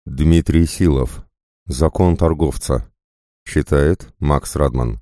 Дмитрий Силов. Закон торговца. Читает Макс Радман.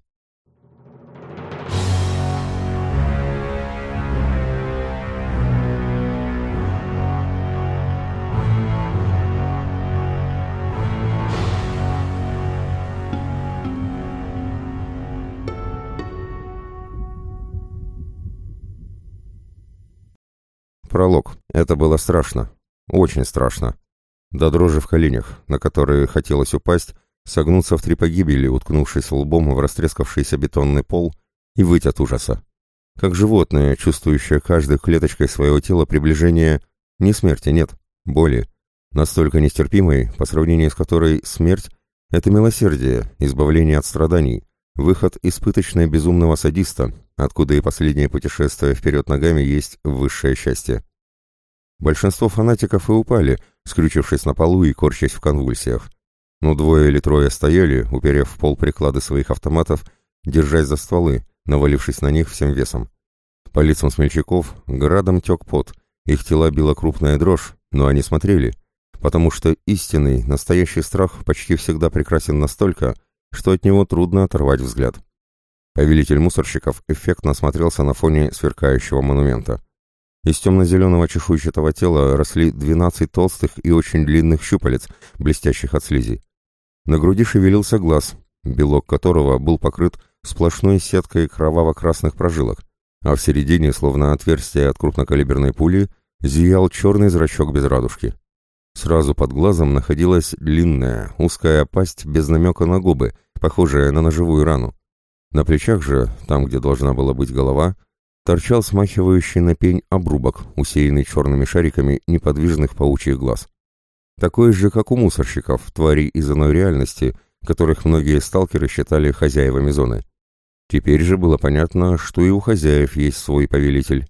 Пролог. Это было страшно. Очень страшно. До дрожи в коленях, на которые хотелось упасть, согнуться в три погибели, уткнувшись лбом в растрескавшийся бетонный пол, и выть от ужаса. Как животное, чувствующее каждой клеточкой своего тела приближение не смерти, нет, боли, настолько нестерпимой, по сравнению с которой смерть — это милосердие, избавление от страданий, выход из пыточной безумного садиста, откуда и последнее путешествие вперед ногами есть высшее счастье. Большинство фанатиков и упали, скрючившись на полу и корчась в конвульсиях. Но двое или трое стояли, уперев в пол приклады своих автоматов, держась за стволы, навалившись на них всем весом. По лицам смельчаков градом тек пот, их тела била крупная дрожь, но они смотрели, потому что истинный, настоящий страх почти всегда прекрасен настолько, что от него трудно оторвать взгляд. Повелитель мусорщиков эффектно смотрелся на фоне сверкающего монумента. Из темно-зеленого чешуйчатого тела росли 12 толстых и очень длинных щупалец, блестящих от слизи. На груди шевелился глаз, белок которого был покрыт сплошной сеткой кроваво-красных прожилок, а в середине, словно отверстие от крупнокалиберной пули, зиял черный зрачок без радужки. Сразу под глазом находилась длинная, узкая пасть без намека на губы, похожая на ножевую рану. На плечах же, там, где должна была быть голова, торчал смахивающий на пень обрубок, усеянный черными шариками неподвижных паучьих глаз. Такой же, как у мусорщиков, тварей из иной реальности, которых многие сталкеры считали хозяевами зоны. Теперь же было понятно, что и у хозяев есть свой повелитель.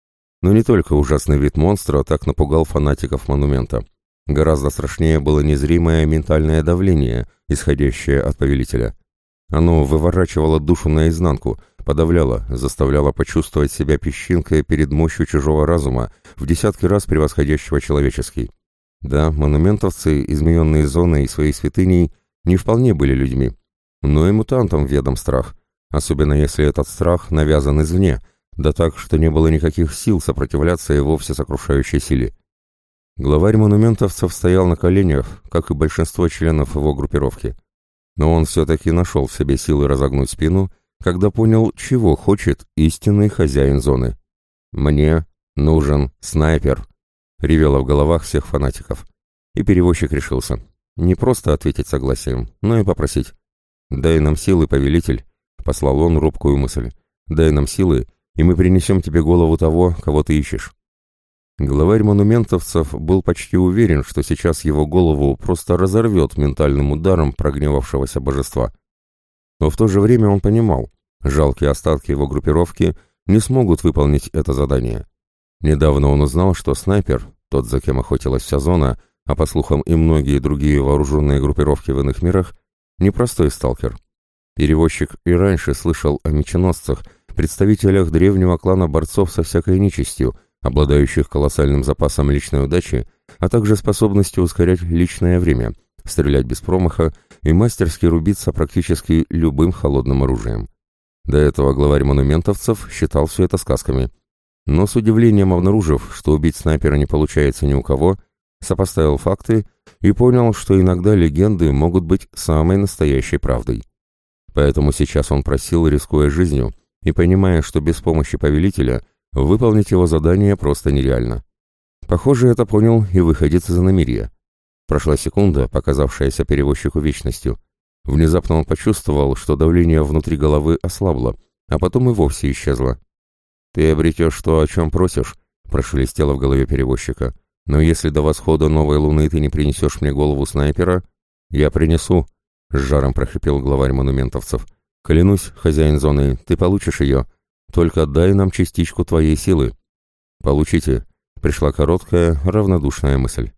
Но не только ужасный вид монстра так напугал фанатиков монумента. Гораздо страшнее было незримое ментальное давление, исходящее от повелителя. Оно выворачивало душу наизнанку, подавляло, заставляло почувствовать себя песчинкой перед мощью чужого разума, в десятки раз превосходящего человеческий. Да, монументовцы, измененные зоной и своей святыней, не вполне были людьми, но и мутантам ведом страх, особенно если этот страх навязан извне, да так, что не было никаких сил сопротивляться его всесокрушающей силе. Главарь монументовцев стоял на коленях, как и большинство членов его группировки. Но он все-таки нашел в себе силы разогнуть спину, когда понял, чего хочет истинный хозяин зоны. «Мне нужен снайпер», — ревело в головах всех фанатиков. И перевозчик решился. Не просто ответить согласием, но и попросить. «Дай нам силы, повелитель», — послал он робкую мысль. «Дай нам силы, и мы принесем тебе голову того, кого ты ищешь». Главарь монументовцев был почти уверен, что сейчас его голову просто разорвет ментальным ударом прогневавшегося божества. Но в то же время он понимал, жалкие остатки его группировки не смогут выполнить это задание. Недавно он узнал, что снайпер, тот, за кем охотилась вся зона, а по слухам и многие другие вооруженные группировки в иных мирах, непростой сталкер. Перевозчик и раньше слышал о меченосцах, представителях древнего клана борцов со всякой нечистью, обладающих колоссальным запасом личной удачи, а также способностью ускорять личное время, стрелять без промаха и мастерски рубиться практически любым холодным оружием. До этого главарь монументовцев считал все это сказками. Но с удивлением обнаружив, что убить снайпера не получается ни у кого, сопоставил факты и понял, что иногда легенды могут быть самой настоящей правдой. Поэтому сейчас он просил, рискуя жизнью, и понимая, что без помощи повелителя выполнить его задание просто нереально. Похоже, это понял и выходец из иномирья. Прошла секунда, показавшаяся перевозчику вечностью. Внезапно он почувствовал, что давление внутри головы ослабло, а потом и вовсе исчезло. «Ты обретешь то, о чем просишь», — прошелестело в голове перевозчика. «Но если до восхода новой луны ты не принесешь мне голову снайпера...» «Я принесу», — с жаром прохрипел главарь монументовцев. «Клянусь, хозяин зоны, ты получишь ее. Только дай нам частичку твоей силы». «Получите», — пришла короткая, равнодушная мысль.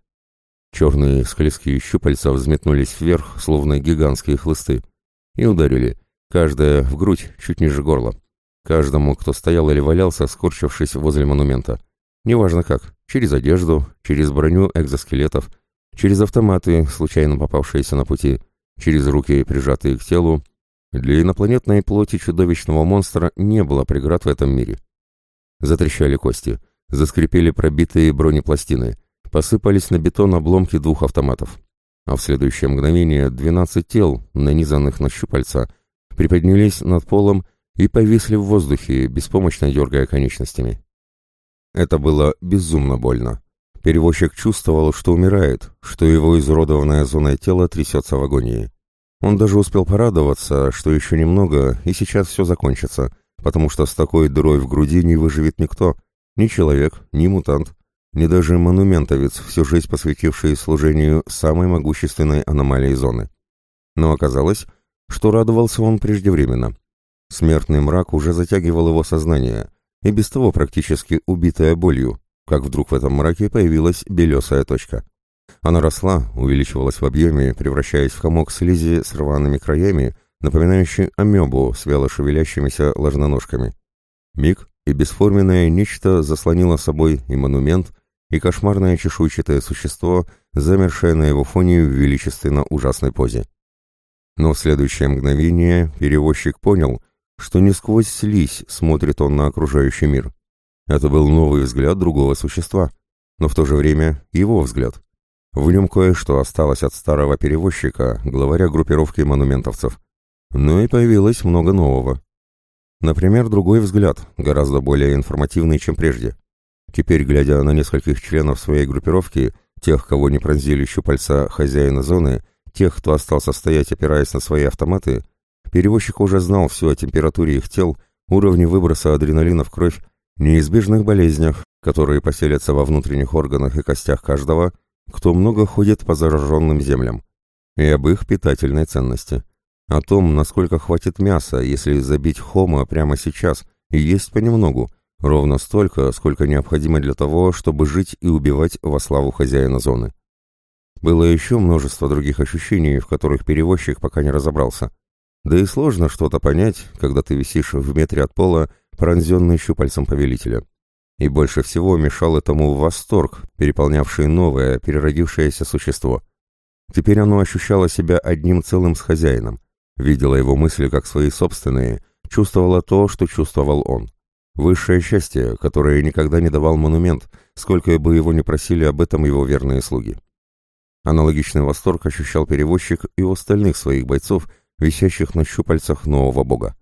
Черные склизкие щупальца взметнулись вверх, словно гигантские хлысты, и ударили, каждая в грудь, чуть ниже горла. Каждому, кто стоял или валялся, скорчившись возле монумента. Неважно как, через одежду, через броню экзоскелетов, через автоматы, случайно попавшиеся на пути, через руки, прижатые к телу. Для инопланетной плоти чудовищного монстра не было преград в этом мире. Затрещали кости, заскрипели пробитые бронепластины, посыпались на бетон обломки двух автоматов. А в следующее мгновение 12 тел, нанизанных на щупальца, приподнялись над полом и повисли в воздухе, беспомощно дергая конечностями. Это было безумно больно. Перевозчик чувствовал, что умирает, что его изуродованное зоной тело трясется в агонии. Он даже успел порадоваться, что еще немного, и сейчас все закончится, потому что с такой дырой в груди не выживет никто, ни человек, ни мутант, ни даже монументовец, всю жизнь посвятивший служению самой могущественной аномалии зоны. Но оказалось, что радовался он преждевременно. Смертный мрак уже затягивал его сознание, и без того практически убитая болью, как вдруг в этом мраке появилась белесая точка. Она росла, увеличивалась в объеме, превращаясь в комок слизи с рваными краями, напоминающий амебу с вяло шевелящимися ложноножками. Миг, и бесформенное нечто заслонило собой и монумент, и кошмарное чешуйчатое существо, замершее на его фоне в величественно ужасной позе. Но в следующее мгновение перевозчик понял, что не сквозь слизь смотрит он на окружающий мир. Это был новый взгляд другого существа, но в то же время его взгляд. В нем кое-что осталось от старого перевозчика, главаря группировки монументовцев. Но и появилось много нового. Например, другой взгляд, гораздо более информативный, чем прежде. Теперь, глядя на нескольких членов своей группировки, тех, кого не пронзили щупальца хозяина зоны, тех, кто остался стоять, опираясь на свои автоматы, перевозчик уже знал все о температуре их тел, уровне выброса адреналина в кровь, неизбежных болезнях, которые поселятся во внутренних органах и костях каждого, кто много ходит по зараженным землям, и об их питательной ценности. О том, насколько хватит мяса, если забить хомо прямо сейчас и есть понемногу, ровно столько, сколько необходимо для того, чтобы жить и убивать во славу хозяина зоны. Было еще множество других ощущений, в которых перевозчик пока не разобрался. Да и сложно что-то понять, когда ты висишь в метре от пола, пронзенный щупальцем повелителя. И больше всего мешал этому восторг, переполнявший новое, переродившееся существо. Теперь оно ощущало себя одним целым с хозяином, видело его мысли как свои собственные, чувствовало то, что чувствовал он. Высшее счастье, которое никогда не давал монумент, сколько бы его ни просили об этом его верные слуги. Аналогичный восторг ощущал перевозчик и у остальных своих бойцов, висящих на щупальцах нового бога.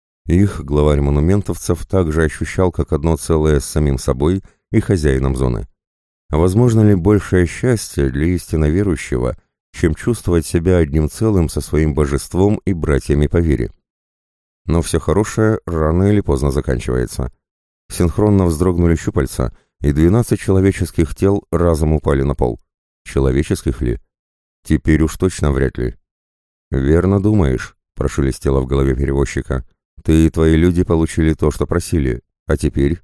Их главарь монументовцев также ощущал как одно целое с самим собой и хозяином зоны. А возможно ли большее счастье для истинно верующего, чем чувствовать себя одним целым со своим божеством и братьями по вере? Но все хорошее рано или поздно заканчивается. Синхронно вздрогнули щупальца, и 12 человеческих тел разом упали на пол. Человеческих ли? Теперь уж точно вряд ли. «Верно думаешь», — прошелестело в голове перевозчика. «Ты и твои люди получили то, что просили. А теперь?»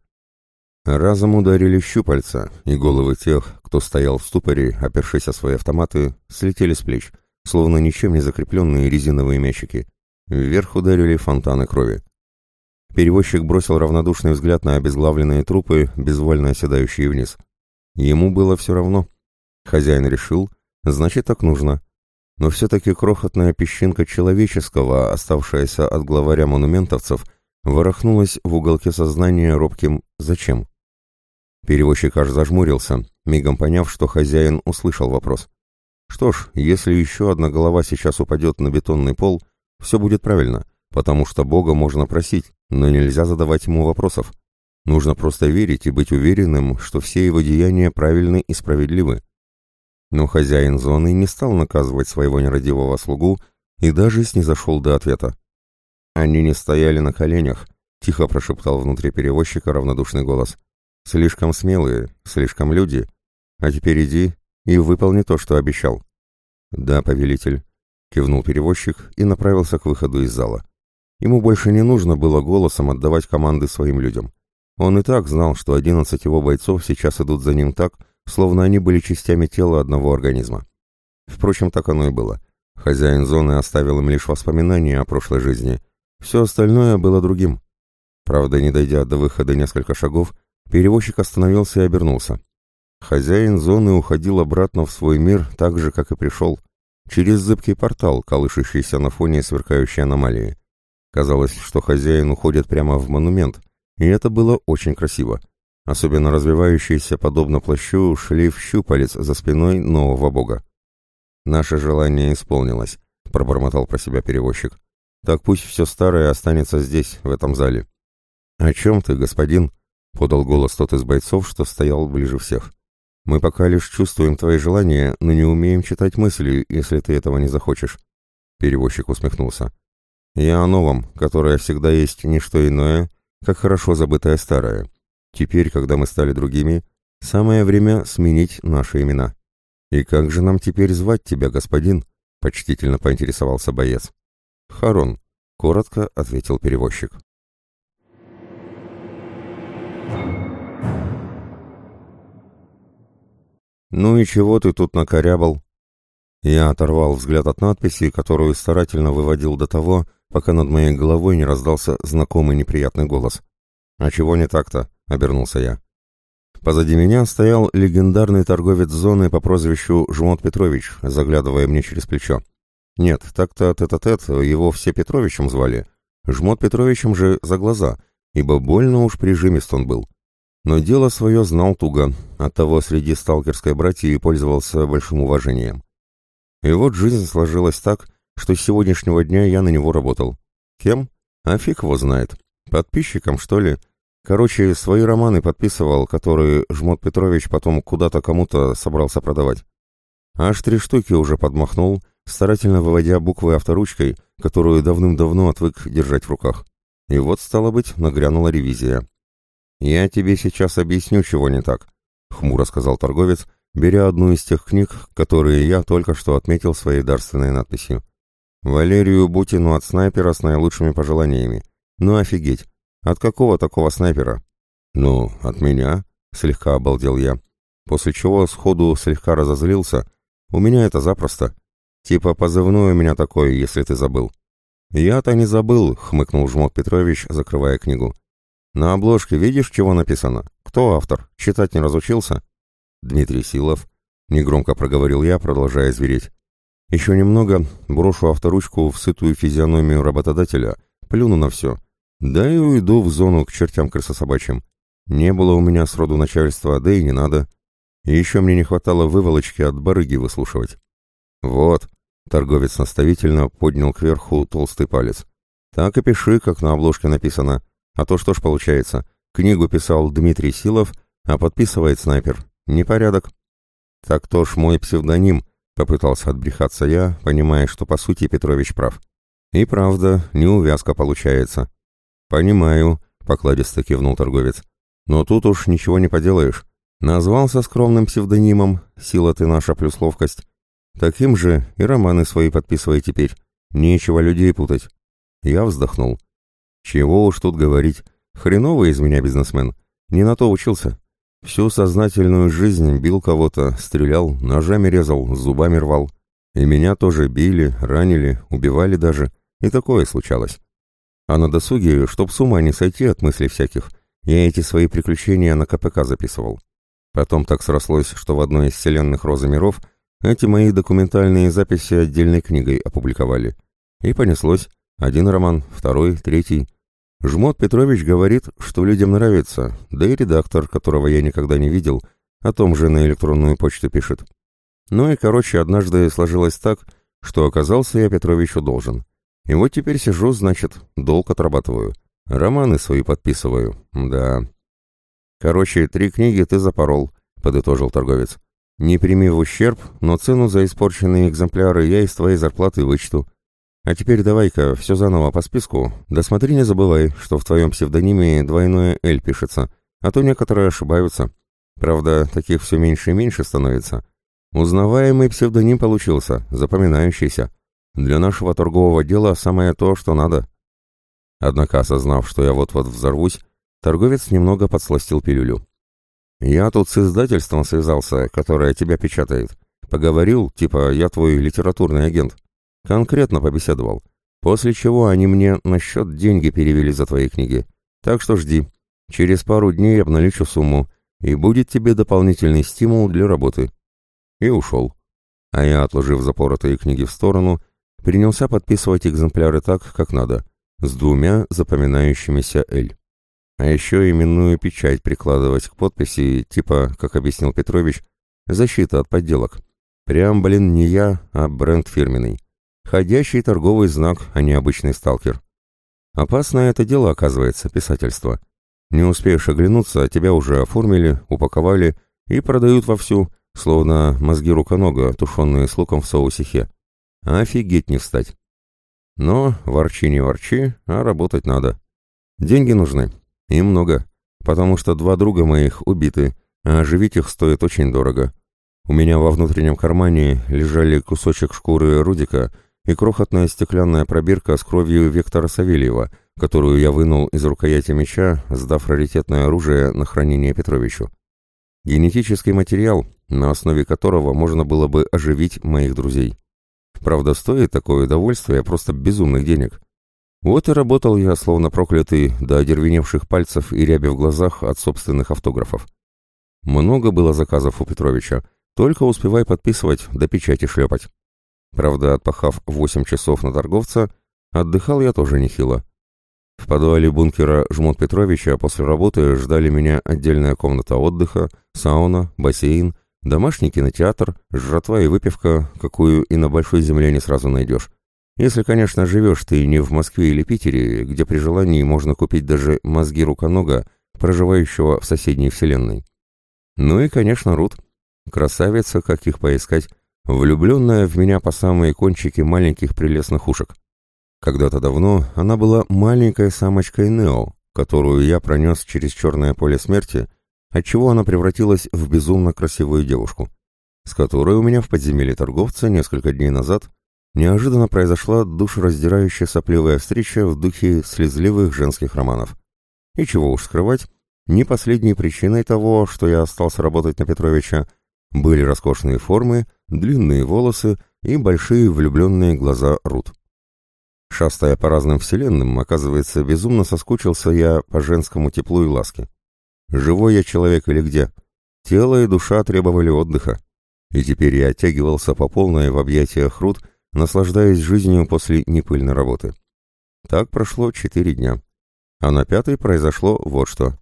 Разом ударили щупальца, и головы тех, кто стоял в ступоре, опершись о свои автоматы, слетели с плеч, словно ничем не закрепленные резиновые мячики. Вверх ударили фонтаны крови. Перевозчик бросил равнодушный взгляд на обезглавленные трупы, безвольно оседающие вниз. Ему было все равно. Хозяин решил, значит, так нужно. Но все-таки крохотная песчинка человеческого, оставшаяся от главаря монументовцев, ворохнулась в уголке сознания робким «зачем?». Перевозчик аж зажмурился, мигом поняв, что хозяин услышал вопрос. Что ж, если еще одна голова сейчас упадет на бетонный пол, все будет правильно, потому что Бога можно просить, но нельзя задавать ему вопросов. Нужно просто верить и быть уверенным, что все его деяния правильны и справедливы. Но хозяин зоны не стал наказывать своего нерадивого слугу и даже снизошел до ответа. «Они не стояли на коленях», — тихо прошептал внутри перевозчика равнодушный голос. «Слишком смелые, слишком люди. А теперь иди и выполни то, что обещал». «Да, повелитель», — кивнул перевозчик и направился к выходу из зала. Ему больше не нужно было голосом отдавать команды своим людям. Он и так знал, что 11 его бойцов сейчас идут за ним так, словно они были частями тела одного организма. Впрочем, так оно и было. Хозяин зоны оставил им лишь воспоминания о прошлой жизни. Все остальное было другим. Правда, не дойдя до выхода несколько шагов, перевозчик остановился и обернулся. Хозяин зоны уходил обратно в свой мир так же, как и пришел, через зыбкий портал, колышущийся на фоне сверкающей аномалии. Казалось, что хозяин уходит прямо в монумент, и это было очень красиво. Особенно развивающийся, подобно плащу, шлейф щупалец за спиной нового бога. «Наше желание исполнилось», — пробормотал про себя перевозчик. «Так пусть все старое останется здесь, в этом зале». «О чем ты, господин?» — подал голос тот из бойцов, что стоял ближе всех. «Мы пока лишь чувствуем твои желания, но не умеем читать мысли, если ты этого не захочешь». Перевозчик усмехнулся. «Я о новом, которое всегда есть не что иное, как хорошо забытое старое. Теперь, когда мы стали другими, самое время сменить наши имена». «И как же нам теперь звать тебя, господин?» — почтительно поинтересовался боец. «Харон», — коротко ответил перевозчик. «Ну и чего ты тут накорябал?» Я оторвал взгляд от надписи, которую старательно выводил до того, пока над моей головой не раздался знакомый неприятный голос. «А чего не так-то?» — обернулся я. Позади меня стоял легендарный торговец зоны по прозвищу Жмот Петрович, заглядывая мне через плечо. Нет, так-то тет-а-тет его все Петровичем звали, Жмот Петровичем же за глаза, ибо больно уж прижимист он был. Но дело свое знал туго, оттого среди сталкерской братьи пользовался большим уважением. И вот жизнь сложилась так, что с сегодняшнего дня я на него работал. Кем? А фиг его знает. Подписчиком, что ли? Короче, свои романы подписывал, которые Жмот Петрович потом куда-то кому-то собрался продавать. Аж 3 штуки уже подмахнул, старательно выводя буквы авторучкой, которую давным-давно отвык держать в руках. И вот, стало быть, нагрянула ревизия. «Я тебе сейчас объясню, чего не так», — хмуро сказал торговец, беря одну из тех книг, которые я только что отметил своей дарственной надписью. «Валерию Бутину от снайпера с наилучшими пожеланиями. Ну офигеть! От какого такого снайпера?» «Ну, от меня», — слегка обалдел я, после чего сходу слегка разозлился. «У меня это запросто. Типа позывной у меня такой, если ты забыл». «Я-то не забыл», — хмыкнул Жмот Петрович, закрывая книгу. «На обложке видишь, чего написано? Кто автор? Читать не разучился?» «Дмитрий Силов», — негромко проговорил я, продолжая звереть. «Еще немного, брошу авторучку в сытую физиономию работодателя, плюну на все. Да и уйду в зону к чертям крысособачьим. Не было у меня сроду начальства, да и не надо. И еще мне не хватало выволочки от барыги выслушивать». «Вот», — торговец наставительно поднял кверху толстый палец. «Так и пиши, как на обложке написано. А то что ж получается, книгу писал Дмитрий Силов, а подписывает снайпер. Непорядок». «Так то ж мой псевдоним», — попытался отбрехаться я, понимая, что по сути Петрович прав. «И правда, неувязка получается». «Понимаю», — покладисто кивнул торговец. «Но тут уж ничего не поделаешь. Назвался скромным псевдонимом, сила ты наша плюс ловкость. Таким же и романы свои подписывай теперь. Нечего людей путать». Я вздохнул. «Чего уж тут говорить. Хреновый из меня бизнесмен. Не на то учился. Всю сознательную жизнь бил кого-то, стрелял, ножами резал, зубами рвал. И меня тоже били, ранили, убивали даже. И такое случалось. А на досуге, чтоб с ума не сойти от мыслей всяких, я эти свои приключения на КПК записывал. Потом так срослось, что в одной из вселенных Розы миров эти мои документальные записи отдельной книгой опубликовали. И понеслось. Один роман, второй, третий. Жмот Петрович говорит, что людям нравится, да и редактор, которого я никогда не видел, о том же на электронную почту пишет. Ну и, короче, однажды сложилось так, что оказался я Петровичу должен. И вот теперь сижу, значит, долг отрабатываю. Романы свои подписываю, да. «Короче, 3 книги ты запорол», — подытожил торговец. «Не прими в ущерб, но цену за испорченные экземпляры я из твоей зарплаты вычту. А теперь давай-ка все заново по списку, да смотри, не забывай, что в твоем псевдониме двойное «Л» пишется, а то некоторые ошибаются. Правда, таких все меньше и меньше становится. Узнаваемый псевдоним получился, запоминающийся. Для нашего торгового дела самое то, что надо». Однако, осознав, что я вот-вот взорвусь, торговец немного подсластил пилюлю. «Я тут с издательством связался, которое тебя печатает. Поговорил, типа, я твой литературный агент. Конкретно побеседовал. После чего они мне на счет деньги перевели за твои книги. Так что жди. Через пару дней обналичу сумму. и будет тебе дополнительный стимул для работы». И ушел. А я, отложив запоротые книги в сторону, принялся подписывать экземпляры так, как надо, с 2 запоминающимися «Л». А еще именную печать прикладывать к подписи, типа, как объяснил Петрович, защита от подделок. Прям, не я, а бренд фирменный. Ходящий торговый знак, а не обычный сталкер. Опасное это дело, оказывается, писательство. Не успеешь оглянуться, тебя уже оформили, упаковали и продают вовсю, словно мозги руконога, тушеные с луком в соусе хе. Офигеть не встать. Но ворчи не ворчи, а работать надо. Деньги нужны. И много. Потому что 2 друга моих убиты, а оживить их стоит очень дорого. У меня во внутреннем кармане лежали кусочек шкуры Рудика и крохотная стеклянная пробирка с кровью Виктора Савельева, которую я вынул из рукояти меча, сдав раритетное оружие на хранение Петровичу. Генетический материал, на основе которого можно было бы оживить моих друзей. Правда, стоит такое удовольствие просто безумных денег. Вот и работал я, словно проклятый, до одервеневших пальцев и ряби в глазах от собственных автографов. Много было заказов у Петровича, только успевай подписывать, до печати шлепать. Правда, отпахав 8 часов на торговца, отдыхал я тоже нехило. В подвале бункера Жмот Петровича после работы ждали меня отдельная комната отдыха, сауна, бассейн, домашний кинотеатр, жратва и выпивка, какую и на большой земле не сразу найдешь. Если, конечно, живешь ты не в Москве или Питере, где при желании можно купить даже мозги руконога, проживающего в соседней вселенной. Ну и, конечно, Рут. Красавица, как их поискать, влюбленная в меня по самые кончики маленьких прелестных ушек. Когда-то давно она была маленькой самочкой Нео, которую я пронес через черное поле смерти, отчего она превратилась в безумно красивую девушку, с которой у меня в подземелье торговца несколько дней назад неожиданно произошла душераздирающая сопливая встреча в духе слезливых женских романов. И чего уж скрывать, не последней причиной того, что я остался работать на Петровича, были роскошные формы, длинные волосы и большие влюбленные глаза Рут. Шастая по разным вселенным, оказывается, безумно соскучился я по женскому теплу и ласке. Живой я человек или где? Тело и душа требовали отдыха. И теперь я оттягивался по полной в объятиях Рут, наслаждаясь жизнью после непыльной работы. Так прошло 4 дня. А на 5-й произошло вот что.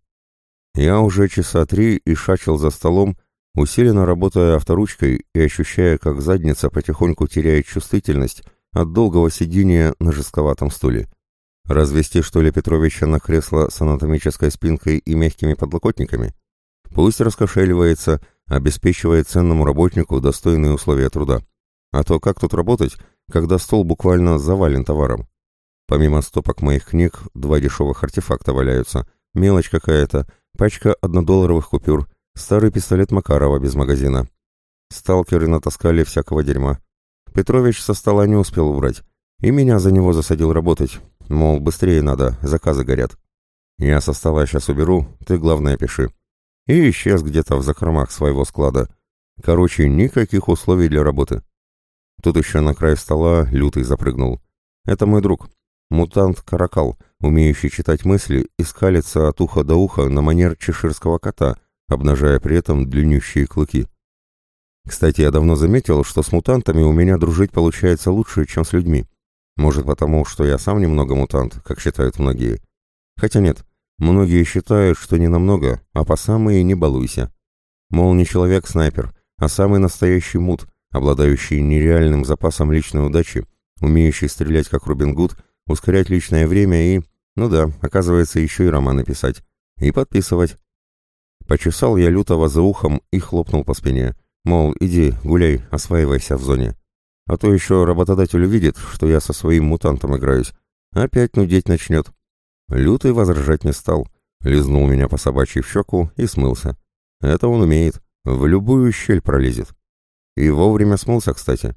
Я уже часа 3 ишачил за столом, усиленно работая авторучкой и ощущая, как задница потихоньку теряет чувствительность от долгого сидения на жестковатом стуле. Развести, что ли, Петровича на кресло с анатомической спинкой и мягкими подлокотниками? Пусть раскошеливается, обеспечивая ценному работнику достойные условия труда. А то как тут работать, когда стол буквально завален товаром? Помимо стопок моих книг, 2 дешевых артефакта валяются, мелочь какая-то, пачка 1-долларовых купюр, старый пистолет Макарова без магазина. Сталкеры натаскали всякого дерьма. Петрович со стола не успел убрать, и меня за него засадил работать, мол, быстрее надо, заказы горят. Я со стола сейчас уберу, ты главное пиши. И исчез где-то в закромах своего склада. Короче, никаких условий для работы. Тут еще на край стола Лютый запрыгнул. Это мой друг, мутант Каракал, умеющий читать мысли и скалиться от уха до уха на манер чеширского кота, обнажая при этом длиннющие клыки. Кстати, я давно заметил, что с мутантами у меня дружить получается лучше, чем с людьми. Может, потому, что я сам немного мутант, как считают многие. Хотя нет, многие считают, что не намного, а по самые не балуйся. Мол, не человек-снайпер, а самый настоящий мут, обладающий нереальным запасом личной удачи, умеющий стрелять как Робин Гуд, ускорять личное время и, ну да, оказывается, еще и романы писать. И подписывать. Почесал я Лютого за ухом и хлопнул по спине. Мол, иди, гуляй, осваивайся в зоне. А то еще работодатель увидит, что я со своим мутантом играюсь. Опять нудеть начнет. Лютый возражать не стал. Лизнул меня по собачьей в щеку и смылся. Это он умеет. В любую щель пролезет. И вовремя смылся, кстати.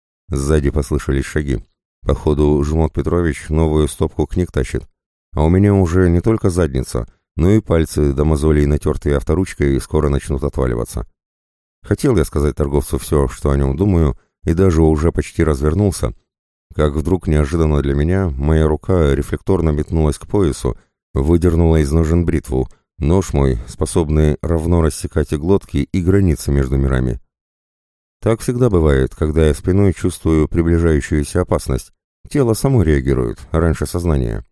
Сзади послышались шаги. Походу, Жмот Петрович новую стопку книг тащит. А у меня уже не только задница, но и пальцы до мозолей, натертые авторучкой, скоро начнут отваливаться. Хотел я сказать торговцу все, что о нем думаю, и даже уже почти развернулся, как вдруг неожиданно для меня моя рука рефлекторно метнулась к поясу, выдернула из ножен бритву, Нож мой, способный равно рассекать и глотки, и границы между мирами. Так всегда бывает, когда я спиной чувствую приближающуюся опасность. Тело само реагирует, раньше сознания.